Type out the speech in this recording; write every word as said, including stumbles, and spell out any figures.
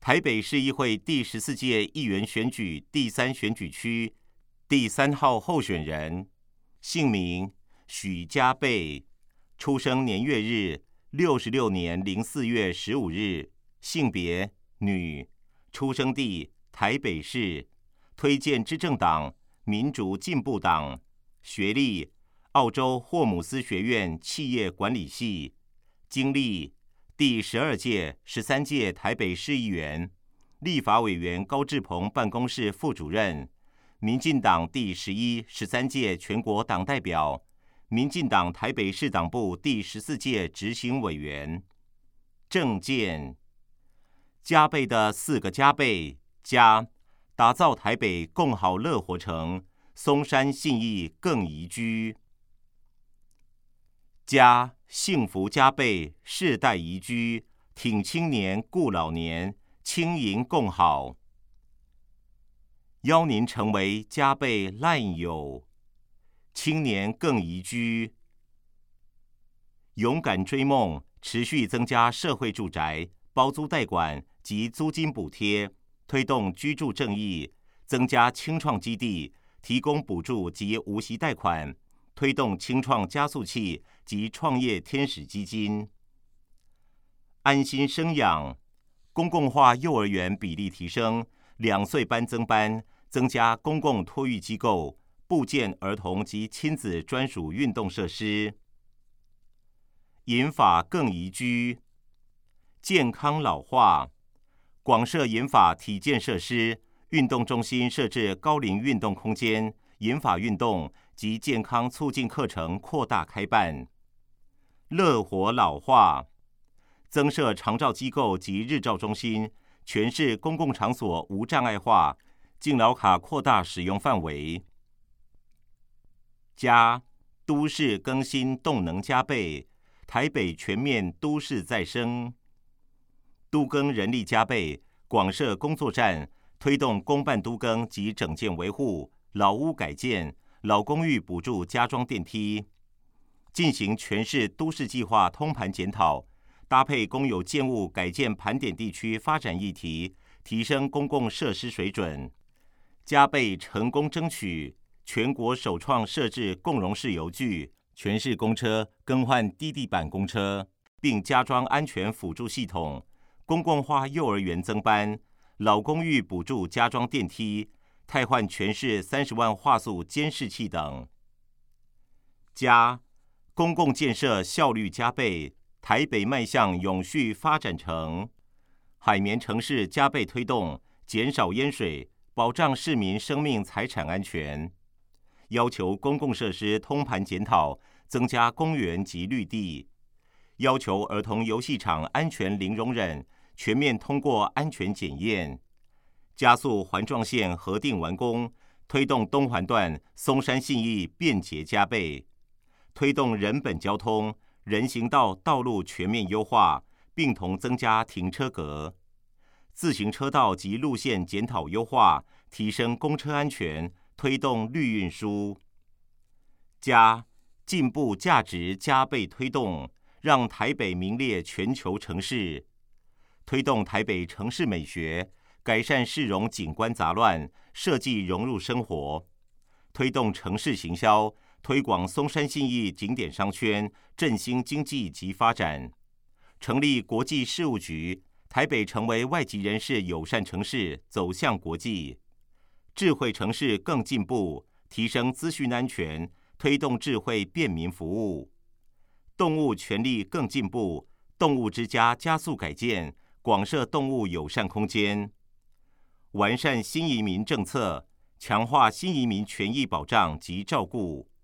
台北市议会第十四届议员选举第三选举区第三号候选人，姓名许家贝，出生年月日六十六年零四月十五日，性别女，出生地台北市，推荐之政党民主进步党，学历澳洲霍姆斯学院企业管理系，经历第十二届、十三届台北市议员，立法委员高志鹏办公室副主任，民进党第十一、十三届全国党代表，民进党台北市党部第十四届执行委员。政见：加倍的四个加倍，加打造台北共好乐活城，松山信义更宜居。加幸福加倍，世代宜居，挺青年顾老年，轻盈共好。邀您成为加倍烂友，青年更宜居。勇敢追梦，持续增加社会住宅、包租代管及租金补贴，推动居住正义，增加青创基地，提供补助及无息贷款，推动青创加速器及创业天使基金。安心生养，公共化幼儿园比例提升，两岁班增班，增加公共托育机构，布建儿童及亲子专属运动设施。银发更宜居，健康老化，广设银发体健设施，运动中心设置高龄运动空间，银发运动及健康促进课程扩大开办。乐活老化，增设长照机构及日照中心，全市公共场所无障碍化，敬老卡扩大使用范围。加都市更新动能加倍，台北全面都市再生。都更人力加倍，广设工作站，推动公办都更及整建维护、老屋改建、老公寓补助加装电梯，进行全市都市计划通盘检讨，搭配公有建物改建盘点地区发展议题，提升公共设施水准，加倍成功争取全国首创设置共融式邮具，全市公车更换低地板公车，并加装安全辅助系统，公共化幼儿园增班，老公寓补助加装电梯，汰换全市三十万画素监视器等。加公共建设效率加倍，台北迈向永续发展城，海绵城市加倍推动，减少淹水，保障市民生命财产安全。要求公共设施通盘检讨，增加公园及绿地。要求儿童游戏场安全零容忍，全面通过安全检验。加速环状线核定完工，推动东环段松山信义便捷加倍。推动人本交通、人行道道路全面优化，并同增加停车格。自行车道及路线检讨优化，提升公车安全，推动绿运输。加进步价值加倍推动，让台北名列全球城市。推动台北城市美学，改善市容景观杂乱，设计融入生活。推动城市行销，推广松山信义景点商圈，振兴经济及发展。成立国际事务局，台北成为外籍人士友善城市，走向国际。智慧城市更进步，提升资讯安全，推动智慧便民服务。动物权利更进步，动物之家加速改建，广设动物友善空间。完善新移民政策，强化新移民权益保障及照顾。